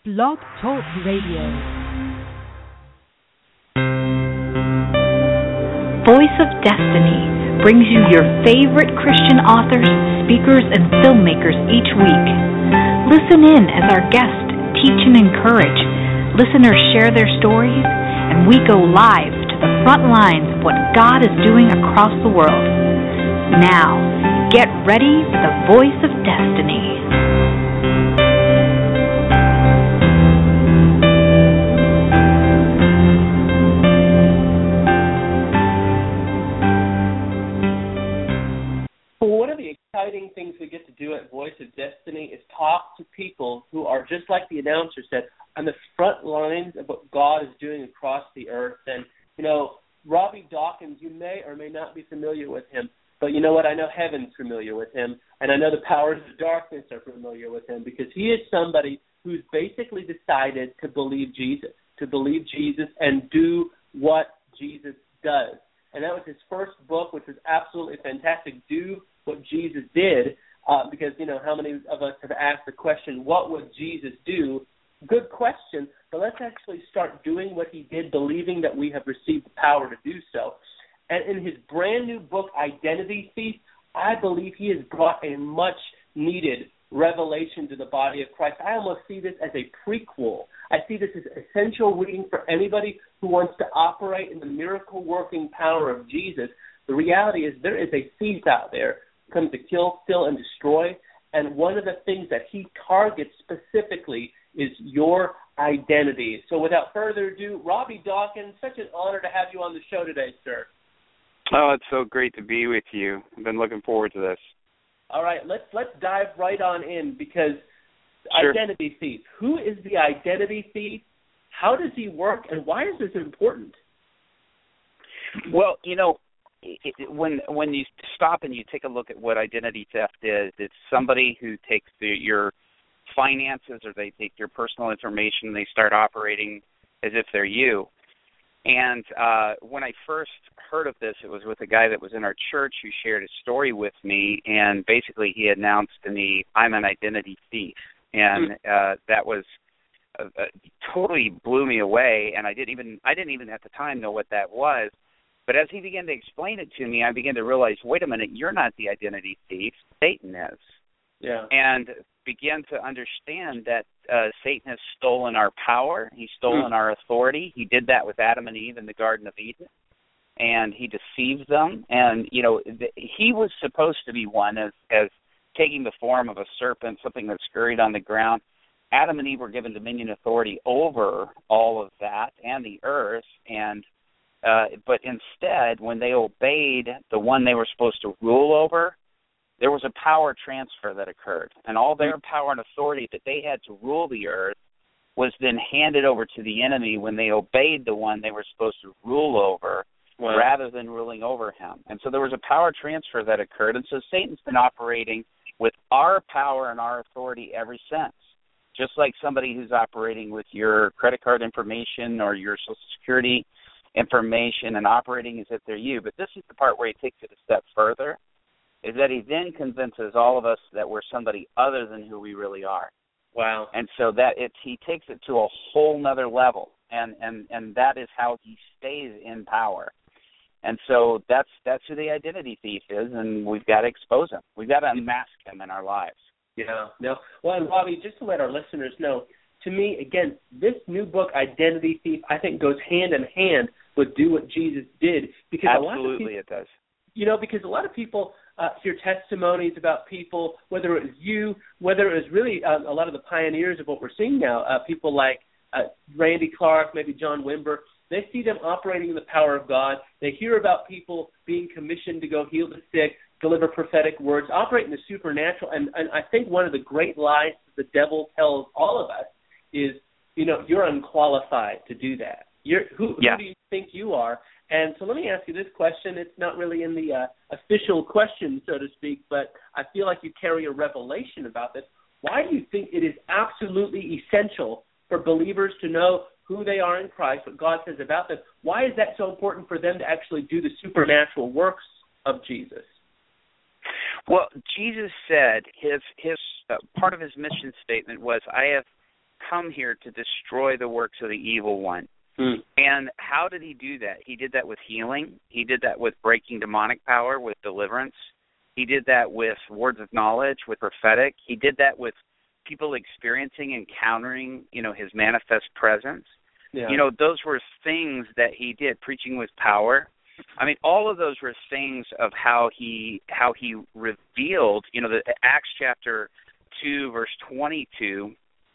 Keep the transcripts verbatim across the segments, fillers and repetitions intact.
Blog Talk Radio. Voice of Destiny brings you your favorite Christian authors, speakers, and filmmakers each week. Listen in as our guests teach and encourage, listeners share their stories, and we go live to the front lines of what God is doing across the world. Now, get ready for the Voice of Destiny. One of the exciting things we get to do at Voice of Destiny is talk to people who are, just like the announcer said, on the front lines of what God is doing across the earth. And, you know, Robbie Dawkins, you may or may not be familiar with him, but you know what? I know heaven's familiar with him, and I know the powers of darkness are familiar with him, because he is somebody who's basically decided to believe Jesus, to believe Jesus and do what Jesus does. And that was his first book, which was absolutely fantastic, Do What Jesus Did, uh, because, you know, how many of us have asked the question, what would Jesus do? Good question, but let's actually start doing what he did, believing that we have received the power to do so. And in his brand new book, Identity Thief, I believe he has brought a much-needed revelation to the body of Christ. I almost see this as a prequel. I see this as essential reading for anybody who wants to operate in the miracle-working power of Jesus. The reality is there is a thief out there who comes to kill, steal, and destroy, and one of the things that he targets specifically is your identity. So without further ado, Robbie Dawkins, such an honor to have you on the show today, sir. Oh, it's so great to be with you. I've been looking forward to this. All right, let's let's dive right on in, because Sure. Identity Thief. Who is the identity thief? How does he work, and why is this important? Well, you know, it, it, when when you stop and you take a look at what identity theft is, it's somebody who takes the, your finances, or they take your personal information and they start operating as if they're you. And uh, when I first heard of this, it was with a guy that was in our church who shared his story with me, and basically he announced to me, I'm an identity thief. And uh, that was uh, uh, totally blew me away, and I didn't even I didn't even at the time know what that was. But as he began to explain it to me, I began to realize, wait a minute, you're not the identity thief, Satan is. Yeah. And began to understand that uh, Satan has stolen our power. He's stolen mm. our authority. He did that with Adam and Eve in the Garden of Eden, and he deceived them. And, you know, th- he was supposed to be one as, as taking the form of a serpent, something that scurried on the ground. Adam and Eve were given dominion authority over all of that and the earth, and uh, but instead, when they obeyed the one they were supposed to rule over, there was a power transfer that occurred, and all their power and authority that they had to rule the earth was then handed over to the enemy when they obeyed the one they were supposed to rule over, wow. rather than ruling over him. And so there was a power transfer that occurred, and so Satan's been operating with our power and our authority ever since, just like somebody who's operating with your credit card information or your Social Security information and operating as if they're you. But this is the part where he takes it a step further, is that he then convinces all of us that we're somebody other than who we really are. Wow. And so that it's he takes it to a whole nother level, and, and, and that is how he stays in power. And so that's that's who the identity thief is, and we've got to expose him. We've got to unmask him in our lives. Yeah. No. Well, and Robbie, just to let our listeners know, to me, again, this new book, Identity Thief, I think goes hand in hand with Do What Jesus Did. Because Absolutely, a lot of people, it does. You know, because a lot of people uh, hear testimonies about people, whether it was you, whether it was really uh, a lot of the pioneers of what we're seeing now, uh, people like uh, Randy Clark, maybe John Wimber. They see them operating in the power of God. They hear about people being commissioned to go heal the sick, deliver prophetic words, operate in the supernatural. And, and I think one of the great lies the devil tells all of us is, you know, you're unqualified to do that. You're, who, yeah. who do you think you are? And so let me ask you this question. It's not really in the uh, official question, so to speak, but I feel like you carry a revelation about this. Why do you think it is absolutely essential for believers to know who they are in Christ, what God says about them? Why is that so important for them to actually do the supernatural works of Jesus? Well, Jesus said his his uh, part of his mission statement was, I have come here to destroy the works of the evil one. Hmm. And how did he do that? He did that with healing. He did that with breaking demonic power, with deliverance. He did that with words of knowledge, with prophetic. He did that with people experiencing, encountering, you know, his manifest presence. Yeah. You know, those were things that he did, preaching with power. I mean, all of those were things of how he how he revealed, you know, the Acts chapter two, verse twenty-two,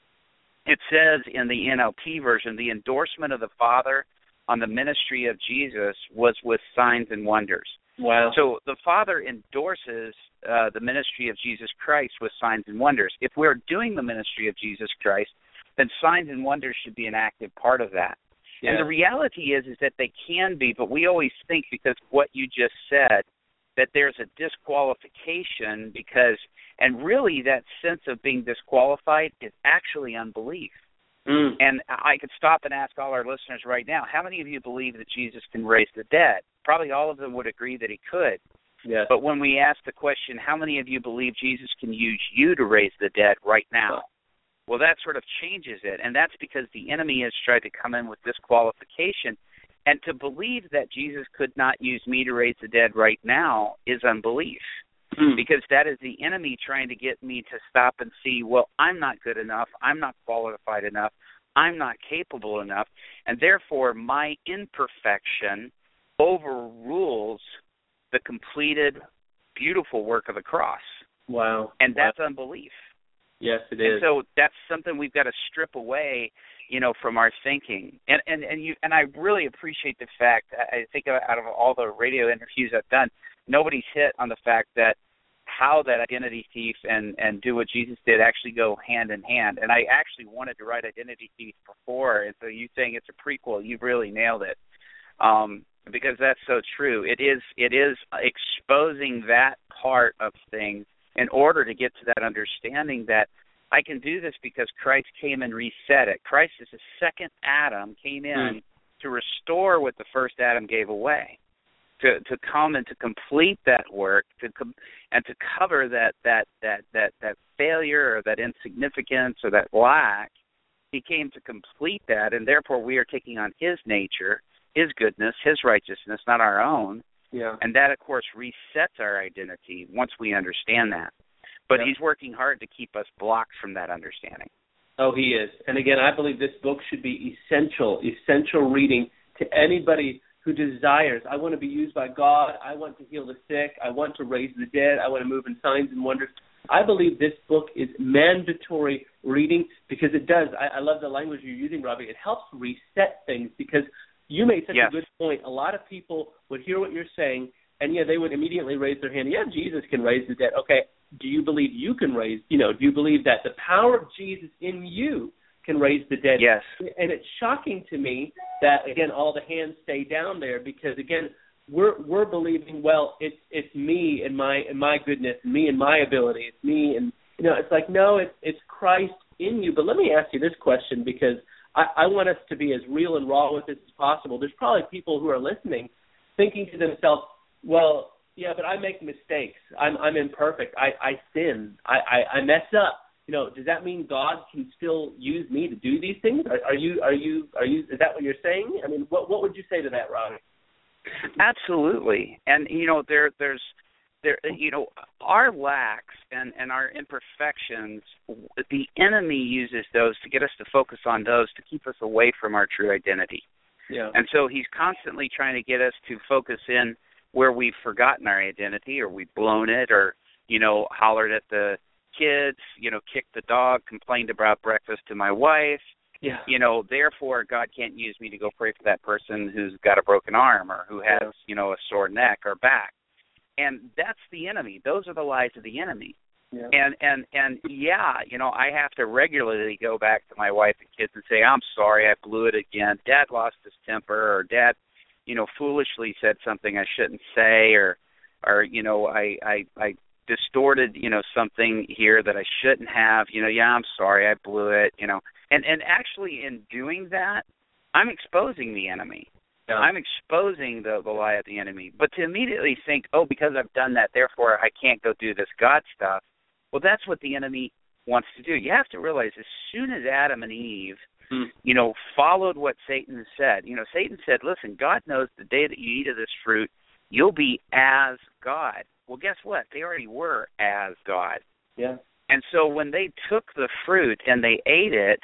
it says in the N L T version, the endorsement of the Father on the ministry of Jesus was with signs and wonders. Wow. So the Father endorses uh, the ministry of Jesus Christ with signs and wonders. If we're doing the ministry of Jesus Christ, then signs and wonders should be an active part of that. Yeah. And the reality is is that they can be, but we always think, because of what you just said, that there's a disqualification because, and really that sense of being disqualified is actually unbelief. Mm. And I could stop and ask all our listeners right now, how many of you believe that Jesus can raise the dead? Probably all of them would agree that he could. Yes. But when we ask the question, how many of you believe Jesus can use you to raise the dead right now? Well, that sort of changes it, and that's because the enemy has tried to come in with disqualification. And to believe that Jesus could not use me to raise the dead right now is unbelief, mm. because that is the enemy trying to get me to stop and see, well, I'm not good enough, I'm not qualified enough, I'm not capable enough, and therefore my imperfection overrules the completed, beautiful work of the cross. Wow. And that's wow. unbelief. Yes, it is. And so that's something we've got to strip away, you know, from our thinking. And and and you and I really appreciate the fact, I think out of all the radio interviews I've done, nobody's hit on the fact that how that identity thief and, and do what Jesus did actually go hand in hand. And I actually wanted to write Identity Thief before, and so you saying it's a prequel, you've really nailed it. Um, because that's so true. It is it is exposing that part of things in order to get to that understanding that I can do this because Christ came and reset it. Christ is the second Adam, came in mm. to restore what the first Adam gave away, to to come and to complete that work, to com- and to cover that that that that that failure or that insignificance or that lack. He came to complete that, and therefore we are taking on his nature, his goodness, his righteousness, not our own. Yeah. And that, of course, resets our identity once we understand that. But yeah. he's working hard to keep us blocked from that understanding. Oh, he is. And again, I believe this book should be essential, essential reading to anybody who desires. I want to be used by God. I want to heal the sick. I want to raise the dead. I want to move in signs and wonders. I believe this book is mandatory reading because it does. I, I love the language you're using, Robbie. It helps reset things because you made such yes. a good point. A lot of people would hear what you're saying, and, yeah, they would immediately raise their hand. Yeah, Jesus can raise the dead. Okay, do you believe you can raise, you know, do you believe that the power of Jesus in you can raise the dead? Yes. And it's shocking to me that, again, all the hands stay down there because, again, we're we're believing, well, it's it's me and my and my goodness, me and my ability, it's me, and, you know, it's like, no, it's, it's Christ in you. But let me ask you this question because I, I want us to be as real and raw with this as possible. There's probably people who are listening thinking to themselves, well, yeah, but I make mistakes. I'm I'm imperfect. I, I sin. I, I, I mess up. You know, does that mean God can still use me to do these things? Are, are you are you are you is that what you're saying? I mean, what what would you say to that, Ron? Absolutely. And you know, there there's there you know, our lacks and, and our imperfections, the enemy uses those to get us to focus on those to keep us away from our true identity. Yeah. And so he's constantly trying to get us to focus in where we've forgotten our identity or we've blown it or, you know, hollered at the kids, you know, kicked the dog, complained about breakfast to my wife. Yeah. You know, therefore God can't use me to go pray for that person who's got a broken arm or who has, you know, a sore neck or back. And that's the enemy. Those are the lies of the enemy. Yeah. And, and, and yeah, you know, I have to regularly go back to my wife and kids and say, I'm sorry, I blew it again. Dad lost his temper, or Dad, you know, foolishly said something I shouldn't say, or, or you know, I, I, I distorted, you know, something here that I shouldn't have. You know, yeah, I'm sorry, I blew it, you know. And, and actually in doing that, I'm exposing the enemy. Yeah. I'm exposing the, the lie of the enemy. But to immediately think, oh, because I've done that, therefore I can't go do this God stuff, well, that's what the enemy wants to do. You have to realize as soon as Adam and Eve, hmm. you know, followed what Satan said, you know, Satan said, listen, God knows the day that you eat of this fruit, you'll be as God. Well, guess what? They already were as God. Yeah. And so when they took the fruit and they ate it,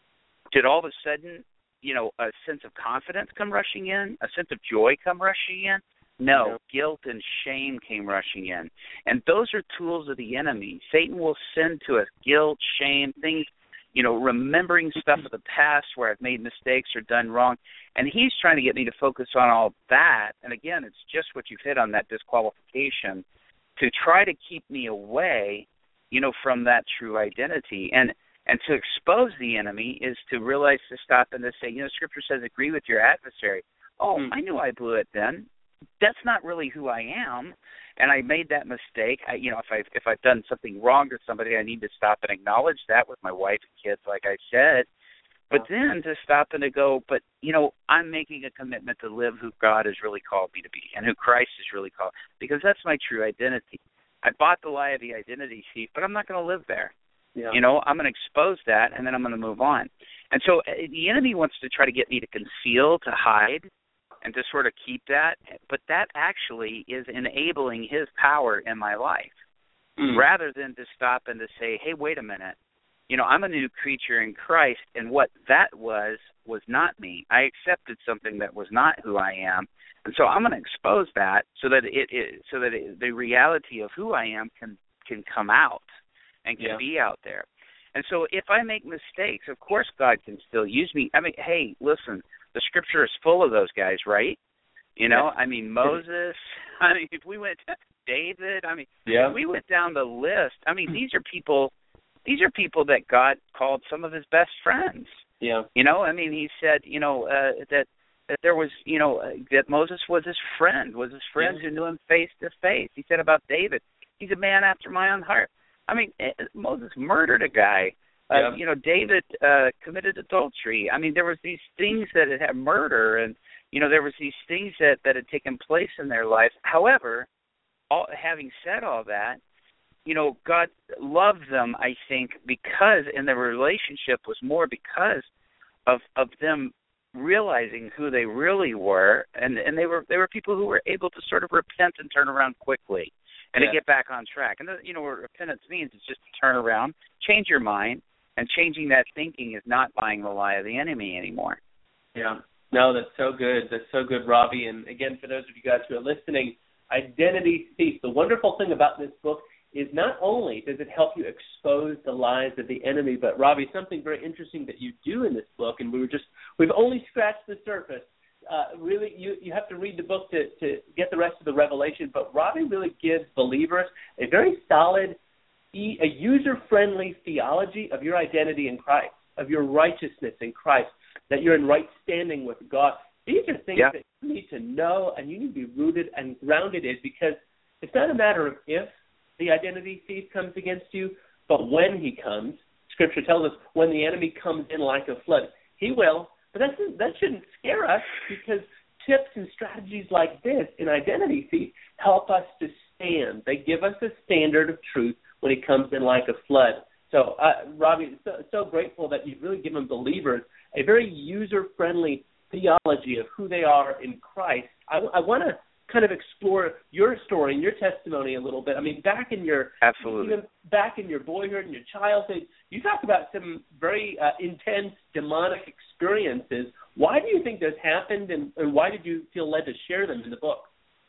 did all of a sudden, you know, a sense of confidence come rushing in, a sense of joy come rushing in? No, yeah. Guilt and shame came rushing in. And those are tools of the enemy. Satan will send to us guilt, shame, things, you know, remembering stuff of the past where I've made mistakes or done wrong. And he's trying to get me to focus on all that. And again, it's just what you've hit on, that disqualification, to try to keep me away, you know, from that true identity. And and to expose the enemy is to realize, to stop and to say, you know, Scripture says, agree with your adversary. Oh, mm. I knew I blew it then. That's not really who I am, and I made that mistake. I, you know, if I if I've done something wrong to somebody, I need to stop and acknowledge that with my wife and kids, like I said. But then to stop and to go, but you know, I'm making a commitment to live who God has really called me to be, and who Christ has really called, because that's my true identity. I bought the lie of the identity thief, but I'm not going to live there. Yeah. You know, I'm going to expose that, and then I'm going to move on. And so uh, the enemy wants to try to get me to conceal, to hide, and to sort of keep that, but that actually is enabling his power in my life, mm. rather than to stop and to say, hey, wait a minute, you know, I'm a new creature in Christ, and what that was was not me. I accepted something that was not who I am, and so I'm going to expose that so that it, it so that it, the reality of who I am can can come out and can yeah. be out there. And so if I make mistakes, of course God can still use me. I mean, hey, listen, the Scripture is full of those guys, right? You know, yeah. I mean, Moses, I mean, if we went to David, I mean, yeah. if we went down the list, I mean, these are people, these are people that God called some of his best friends. Yeah. You know, I mean, he said, you know, uh, that, that there was, you know, uh, that Moses was his friend, was his friend yeah. who knew him face to face. He said about David, he's a man after my own heart. I mean, Moses murdered a guy. Uh, yeah. You know, David uh, committed adultery. I mean, there was these things that had had murder, and you know, there was these things that, that had taken place in their lives. However, all, having said all that, you know, God loved them, I think, because, and the relationship was more because of of them realizing who they really were, and and they were they were people who were able to sort of repent and turn around quickly. And yeah. to get back on track. And, you know, what repentance means is just to turn around, change your mind, and changing that thinking is not buying the lie of the enemy anymore. Yeah. No, that's so good. That's so good, Robbie. And, again, for those of you guys who are listening, Identity Thief. The wonderful thing about this book is not only does it help you expose the lies of the enemy, but, Robbie, something very interesting that you do in this book, and we were just, we've only scratched the surface. Uh, really, you, you have to read the book to, to get the rest of the revelation, but Robbie really gives believers a very solid, a user-friendly theology of your identity in Christ, of your righteousness in Christ, that you're in right standing with God. These are things yeah. that you need to know and you need to be rooted and grounded in, because it's not a matter of if the identity thief comes against you, but when he comes. Scripture tells us when the enemy comes in like a flood, he will. But that that shouldn't scare us, because tips and strategies like this in Identity Thief help us to stand. They give us a standard of truth when it comes in like a flood. So, uh, Robbie, so, so grateful that you've really given believers a very user-friendly theology of who they are in Christ. I, I want to kind of explore your story and your testimony a little bit. I mean, back in your absolutely even back in your boyhood and your childhood, you talk about some very uh, intense demonic experiences. Why do you think this happened, and, and why did you feel led to share them in the book?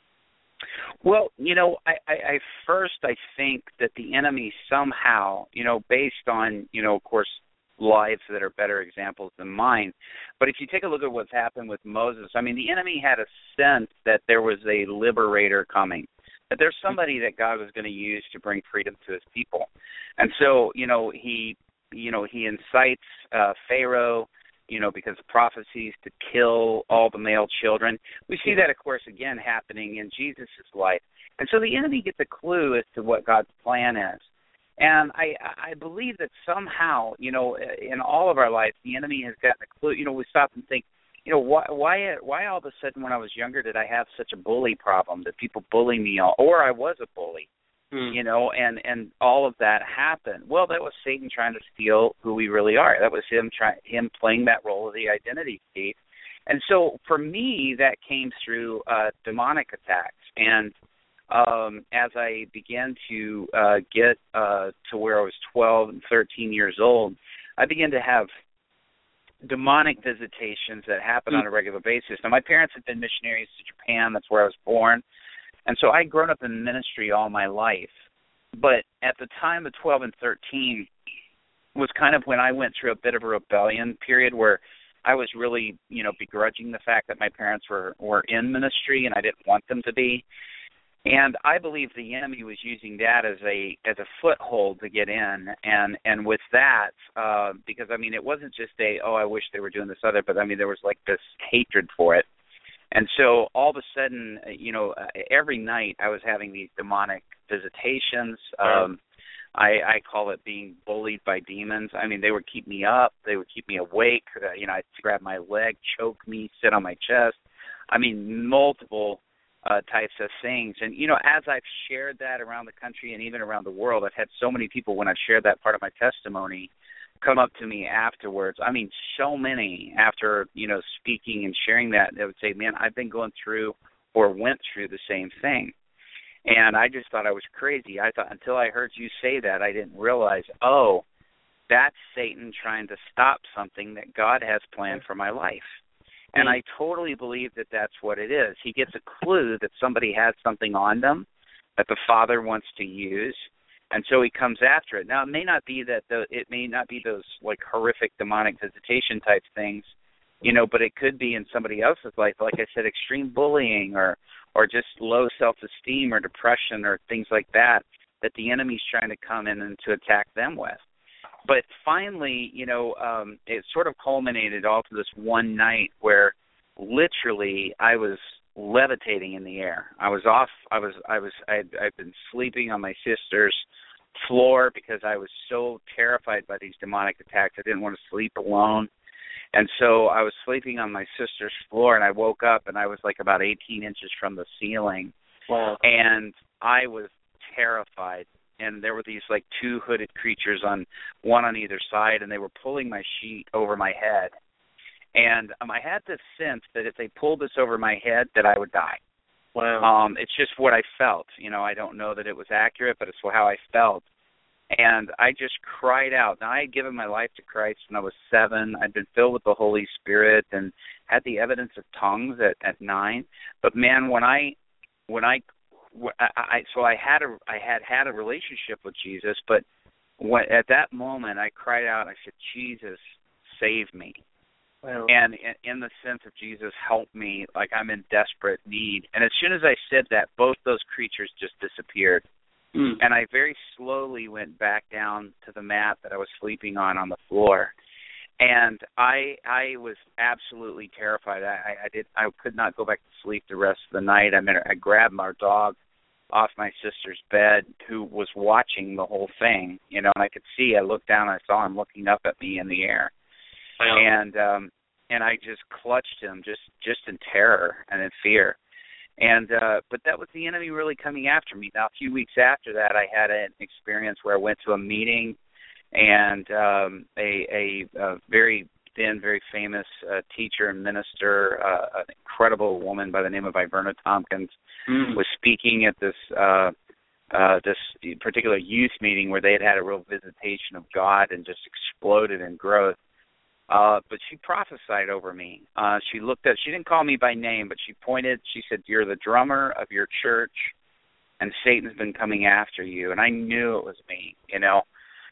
Well, you know, I, I, I first I think that the enemy somehow, you know, based on, you know, of course, lives that are better examples than mine. But if you take a look at what's happened with Moses, I mean, the enemy had a sense that there was a liberator coming, that there's somebody that God was going to use to bring freedom to his people. And so, you know, he, you know, he incites uh, Pharaoh, you know, because of prophecies to kill all the male children. We see that, of course, again happening in Jesus' life. And so the enemy gets a clue as to what God's plan is. And I, I believe that somehow, you know, in all of our lives, the enemy has gotten a clue. You know, we stop and think, you know, why, why, why all of a sudden when I was younger did I have such a bully problem? Did people bully me, all, or I was a bully? Hmm. You know, and, and all of that happened. Well, that was Satan trying to steal who we really are. That was him trying, him playing that role of the identity thief. And so for me, that came through uh, demonic attacks. And um, as I began to uh, get uh, to where I was twelve and thirteen years old, I began to have demonic visitations that happened mm-hmm. on a regular basis. Now, my parents had been missionaries to Japan. That's where I was born. And so I'd grown up in ministry all my life. But at the time of twelve and thirteen was kind of when I went through a bit of a rebellion period where I was really, you know, begrudging the fact that my parents were, were in ministry and I didn't want them to be. And I believe the enemy was using that as a as a foothold to get in. And, and with that, uh, because, I mean, it wasn't just a, oh, I wish they were doing this other, but, I mean, there was like this hatred for it. And so all of a sudden, you know, every night I was having these demonic visitations. Um, I, I call it being bullied by demons. I mean, they would keep me up. They would keep me awake. Uh, you know, I'd grab my leg, choke me, sit on my chest. I mean, multiple uh, types of things. And, you know, as I've shared that around the country and even around the world, I've had so many people when I've shared that part of my testimony come up to me afterwards. I mean, so many after, you know, speaking and sharing that, they would say, man, I've been going through or went through the same thing. And I just thought I was crazy. I thought until I heard you say that, I didn't realize, oh, that's Satan trying to stop something that God has planned for my life. And I totally believe that that's what it is. He gets a clue that somebody has something on them that the Father wants to use, and so he comes after it. Now, it may not be that the, it may not be those like horrific demonic visitation type things, you know, but it could be in somebody else's life, like I said, extreme bullying or or just low self-esteem or depression or things like that, that the enemy's trying to come in and to attack them with. But finally, you know, um, it sort of culminated all to this one night where literally I was levitating in the air. I was off. I was. I was. I'd, I'd been sleeping on my sister's floor because I was so terrified by these demonic attacks. I didn't want to sleep alone, and so I was sleeping on my sister's floor. And I woke up, and I was like about eighteen inches from the ceiling. Wow! And I was terrified. And there were these like two hooded creatures on one on either side, and they were pulling my sheet over my head. And um, I had this sense that if they pulled this over my head, that I would die. Wow. Um, it's just what I felt. You know, I don't know that it was accurate, but it's how I felt. And I just cried out. Now, I had given my life to Christ when I was seven. I'd been filled with the Holy Spirit and had the evidence of tongues at, at nine. But, man, when I when I, I, I so I had a I had had a relationship with Jesus, but when, at that moment I cried out. I said, Jesus, save me. Wow. And in the sense of Jesus, help me, like I'm in desperate need. And as soon as I said that, both those creatures just disappeared. Mm. And I very slowly went back down to the mat that I was sleeping on on the floor. And I I was absolutely terrified. I, I did I could not go back to sleep the rest of the night. I mean, I grabbed our dog off my sister's bed, who was watching the whole thing, you know, and I could see. I looked down, and I saw him looking up at me in the air. And um, and I just clutched him, just, just in terror and in fear. And uh, but that was the enemy really coming after me. Now, a few weeks after that, I had an experience where I went to a meeting, and um, a, a, a very then very famous uh, teacher and minister, uh, an incredible woman by the name of Iverna Tompkins, mm. was speaking at this uh, uh, this particular youth meeting where they had had a real visitation of God and just exploded in growth. Uh, but she prophesied over me. Uh, she looked at, she didn't call me by name, but she pointed, she said, you're the drummer of your church, and Satan's been coming after you. And I knew it was me, you know.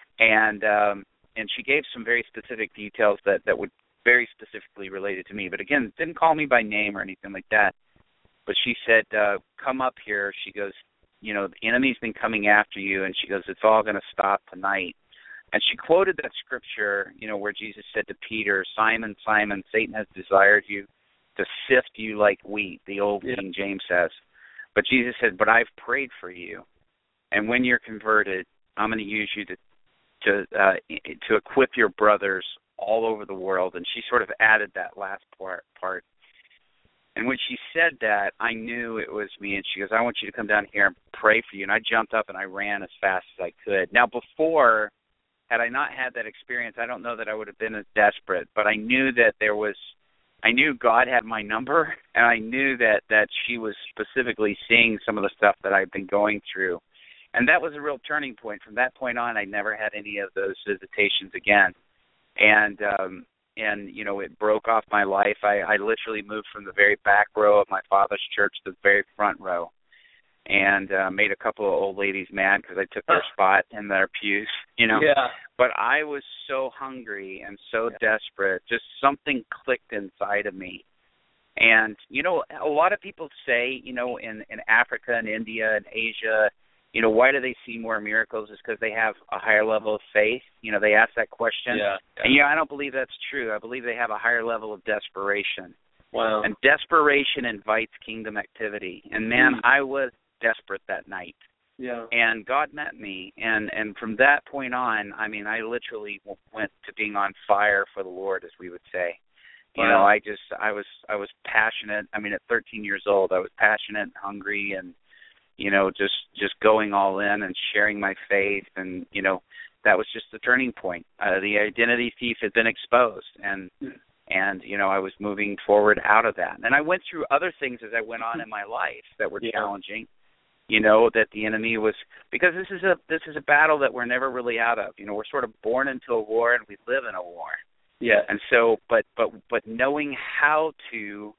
And um, and she gave some very specific details that, that would very specifically related to me. But again, didn't call me by name or anything like that. But she said, uh, come up here. She goes, you know, the enemy's been coming after you. And she goes, it's all going to stop tonight. And she quoted that scripture, you know, where Jesus said to Peter, Simon, Simon, Satan has desired you to sift you like wheat, the old yeah. King James says. But Jesus said, but I've prayed for you. And when you're converted, I'm going to use you to to uh, to equip your brothers all over the world. And she sort of added that last part. part. And when she said that, I knew it was me. And she goes, I want you to come down here and pray for you. And I jumped up and I ran as fast as I could. Now, before, had I not had that experience, I don't know that I would have been as desperate. But I knew that there was, I knew God had my number. And I knew that, that she was specifically seeing some of the stuff that I've been going through. And that was a real turning point. From that point on, I never had any of those visitations again. And, um, And, you know, it broke off my life. I, I literally moved from the very back row of my father's church to the very front row, and uh, made a couple of old ladies mad because I took their spot in their pews, you know. Yeah. But I was so hungry and so yeah. desperate. Just something clicked inside of me. And, you know, a lot of people say, you know, in, in Africa and India and Asia, you know, why do they see more miracles? It's because they have a higher level of faith. You know, they ask that question. Yeah, yeah. And, you know, I don't believe that's true. I believe they have a higher level of desperation. Wow. And desperation invites kingdom activity. And, man, mm. I was desperate that night. Yeah. And God met me. And, and from that point on, I mean, I literally went to being on fire for the Lord, as we would say. You wow. know, I just, I was, I was passionate. I mean, at thirteen years old, I was passionate and hungry and, you know, just, just going all in and sharing my faith. And, you know, that was just the turning point. Uh, the identity thief had been exposed. And, and, you know, I was moving forward out of that. And I went through other things as I went on in my life that were yeah. challenging, you know, that the enemy was, because this is a, this is a battle that we're never really out of. You know, we're sort of born into a war and we live in a war. Yeah. And so, but, but, but knowing how to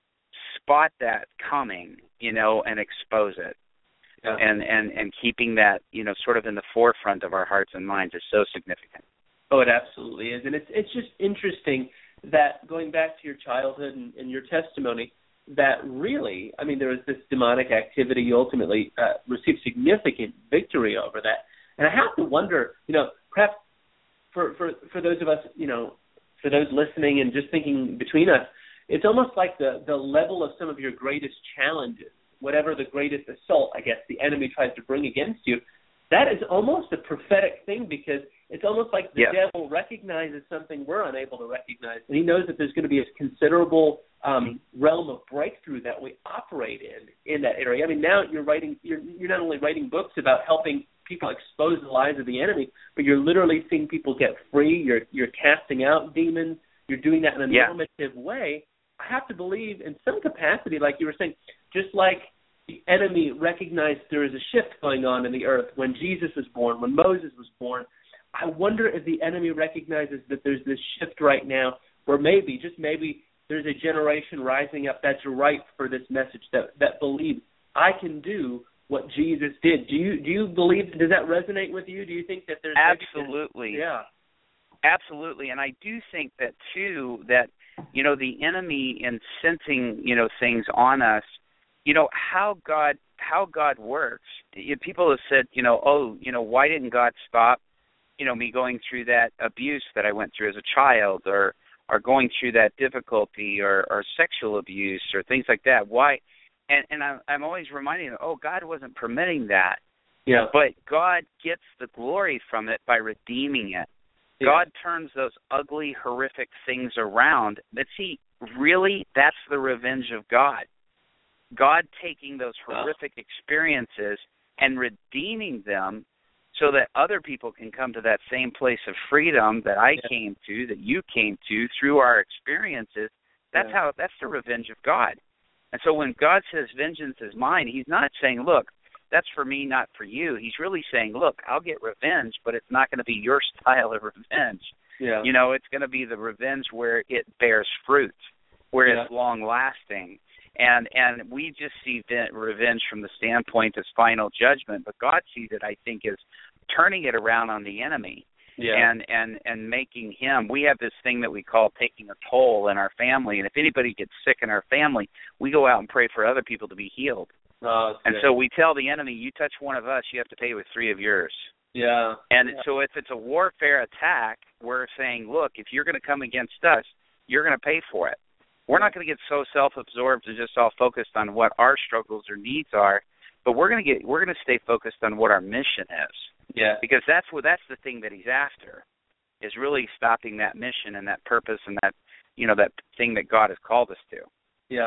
spot that coming, you know, and expose it. Yeah. And, and, and keeping that, you know, sort of in the forefront of our hearts and minds is so significant. Oh, it absolutely is. And it's it's just interesting that, going back to your childhood and, and your testimony, that really, I mean, there was this demonic activity. You ultimately uh, received significant victory over that. And I have to wonder, you know, perhaps for, for, for those of us, you know, for those listening and just thinking between us, it's almost like the, the level of some of your greatest challenges, whatever the greatest assault, I guess, the enemy tries to bring against you, that is almost a prophetic thing, because it's almost like the yeah. devil recognizes something we're unable to recognize, and he knows that there's going to be a considerable um, realm of breakthrough that we operate in in that area. I mean, now you're writing, you're, you're not only writing books about helping people expose the lies of the enemy, but you're literally seeing people get free. You're you're casting out demons. You're doing that in a yeah. normative way. I have to believe in some capacity, like you were saying, just like the enemy recognized there is a shift going on in the earth when Jesus was born, when Moses was born. I wonder if the enemy recognizes that there's this shift right now where maybe, just maybe, there's a generation rising up that's ripe for this message, that, that believes I can do what Jesus did. Do you do you believe, does that resonate with you? Do you think that there's... Absolutely. Yeah. Absolutely. And I do think that, too, that, you know, the enemy, in sensing, you know, things on us, you know, how God how God works. People have said, you know, oh, you know, why didn't God stop, you know, me going through that abuse that I went through as a child, or or going through that difficulty, or, or sexual abuse, or things like that? Why? And and I'm, I'm always reminding them, oh, God wasn't permitting that. Yeah. But God gets the glory from it by redeeming it. Yeah. God turns those ugly, horrific things around. But see, really, that's the revenge of God. God taking those horrific oh. experiences and redeeming them so that other people can come to that same place of freedom that I yeah. came to, that you came to through our experiences. That's yeah. how, that's the revenge of God. And so when God says vengeance is mine, he's not saying, look, that's for me, not for you. He's really saying, look, I'll get revenge, but it's not going to be your style of revenge. Yeah. You know, it's going to be the revenge where it bears fruit, where yeah. it's long-lasting. And and we just see revenge from the standpoint of final judgment, but God sees it, I think, as turning it around on the enemy. Yeah. And, and, and making him, we have this thing that we call taking a toll in our family, and if anybody gets sick in our family, we go out and pray for other people to be healed. Oh, and good. So we tell the enemy, you touch one of us, you have to pay with three of yours. Yeah. And yeah. so if it's a warfare attack, we're saying, look, if you're going to come against us, you're going to pay for it. We're not going to get so self-absorbed and just all focused on what our struggles or needs are, but we're going to get we're going to stay focused on what our mission is. Yeah. Because that's what that's the thing that he's after, is really stopping that mission and that purpose and that, you know, that thing that God has called us to. Yeah.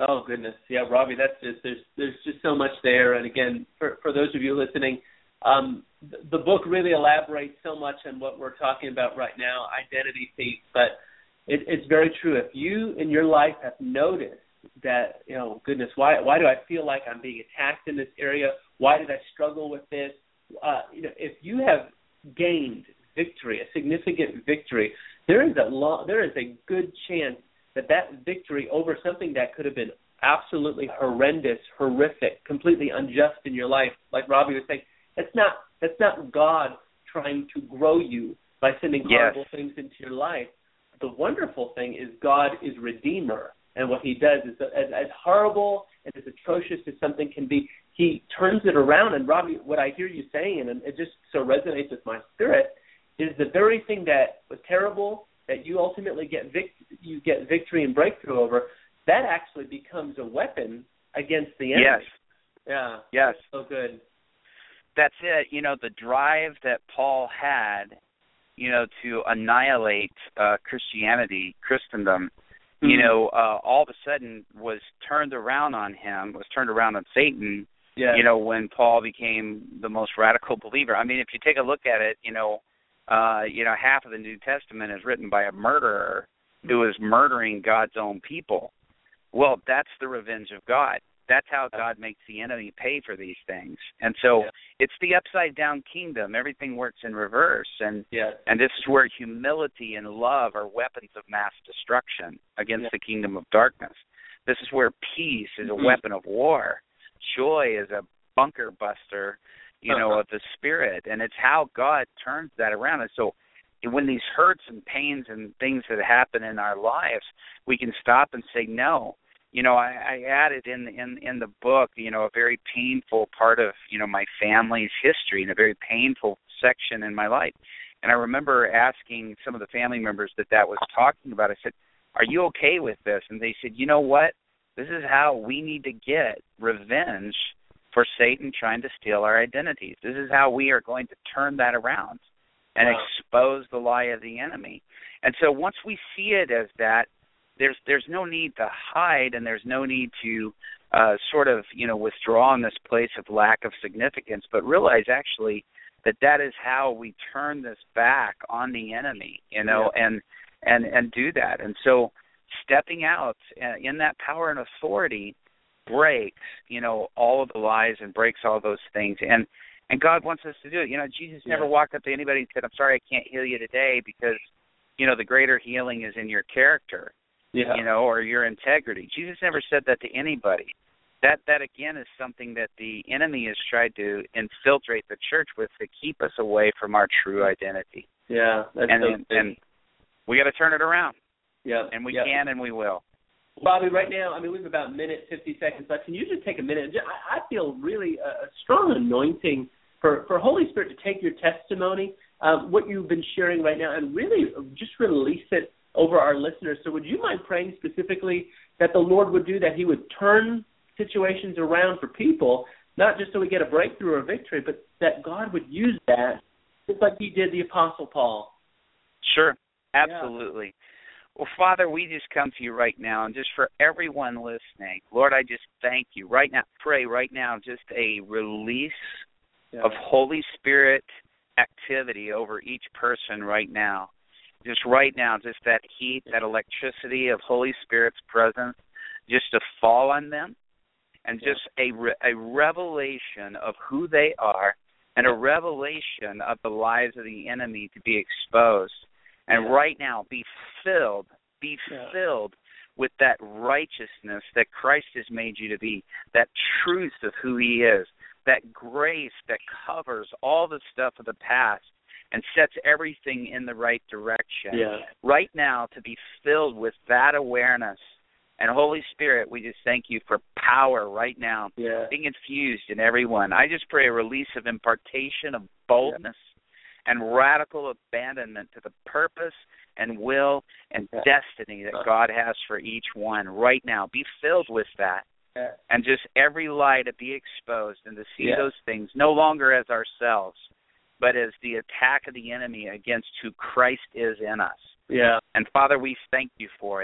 Oh goodness, yeah, Robbie, that's just there's there's just so much there. And again, for for those of you listening, um, the, the book really elaborates so much on what we're talking about right now, identity thief. But it, it's very true. If you in your life have noticed that, you know, goodness, why why do I feel like I'm being attacked in this area? Why did I struggle with this? Uh, you know, if you have gained victory, a significant victory, there is a lo- there is a good chance that that victory over something that could have been absolutely horrendous, horrific, completely unjust in your life, like Robbie was saying, that's not that's not God trying to grow you by sending horrible yes. things into your life. The wonderful thing is God is Redeemer, and what He does is, as, as horrible and as atrocious as something can be, He turns it around. And Robbie, what I hear you saying, and it just so resonates with my spirit, is the very thing that was terrible, that you ultimately get vic- you get victory and breakthrough over, that actually becomes a weapon against the enemy. Yes. Yeah. Yes. So good. That's it. You know, the drive that Paul had, you know, to annihilate uh, Christianity, Christendom, mm-hmm. you know, uh, all of a sudden was turned around on him, was turned around on Satan, yes. you know, when Paul became the most radical believer. I mean, if you take a look at it, you know, Uh, you know, half of the New Testament is written by a murderer who is murdering God's own people. Well, that's the revenge of God. That's how God makes the enemy pay for these things. And so yeah. it's the upside-down kingdom. Everything works in reverse. And yeah. and this is where humility and love are weapons of mass destruction against yeah. the kingdom of darkness. This is where peace is mm-hmm. a weapon of war. Joy is a bunker buster, you know, of the Spirit, and it's how God turns that around. And so when these hurts and pains and things that happen in our lives, we can stop and say, no. You know, I, I added in, in in the book, you know, a very painful part of, you know, my family's history and a very painful section in my life. And I remember asking some of the family members that that was talking about, I said, are you okay with this? And they said, you know what? This is how we need to get revenge for Satan trying to steal our identities. This is how we are going to turn that around and wow. expose the lie of the enemy. And so once we see it as that, there's there's no need to hide, and there's no need to uh, sort of, you know, withdraw in this place of lack of significance, but realize actually that that is how we turn this back on the enemy, you know, yeah. and, and, and do that. And so stepping out in that power and authority breaks, you know, all of the lies and breaks all those things. And and God wants us to do it. You know, Jesus yeah. never walked up to anybody and said, I'm sorry, I can't heal you today because, you know, the greater healing is in your character, yeah. you know, or your integrity. Jesus never said that to anybody. That, that again, is something that the enemy has tried to infiltrate the church with to keep us away from our true identity. Yeah. That's and, so and, and we got to turn it around. Yeah. And we yeah. can and we will. Bobby, right now, I mean, we have about a minute, fifty seconds left. Can you just take a minute? I, I feel really a, a strong anointing for, for Holy Spirit to take your testimony, um, what you've been sharing right now, and really just release it over our listeners. So would you mind praying specifically that the Lord would do that, He would turn situations around for people, not just so we get a breakthrough or a victory, but that God would use that just like He did the Apostle Paul? Sure, absolutely. Yeah. Well, Father, we just come to you right now, and just for everyone listening, Lord, I just thank you right now. Pray right now just a release yeah. of Holy Spirit activity over each person right now. Just right now, just that heat, that electricity of Holy Spirit's presence, just to fall on them, and yeah. just a, re- a revelation of who they are, and a revelation of the lies of the enemy to be exposed. And yeah. right now, be filled, be yeah. filled with that righteousness that Christ has made you to be, that truth of who He is, that grace that covers all the stuff of the past and sets everything in the right direction. Yeah. Right now, to be filled with that awareness. And Holy Spirit, we just thank you for power right now, yeah. being infused in everyone. I just pray a release of impartation of boldness. Yeah. and radical abandonment to the purpose and will and yeah. destiny that God has for each one right now. Be filled with that. Yeah. And just every lie to be exposed and to see yeah. those things no longer as ourselves, but as the attack of the enemy against who Christ is in us. Yeah. And, Father, we thank you for it.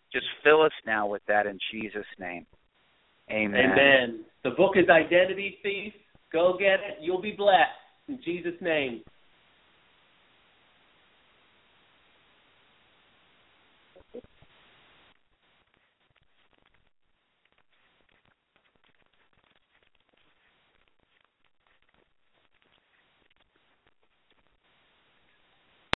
Just fill us now with that in Jesus' name. Amen. Amen. The book is Identity Thief. Go get it. You'll be blessed. In Jesus' name.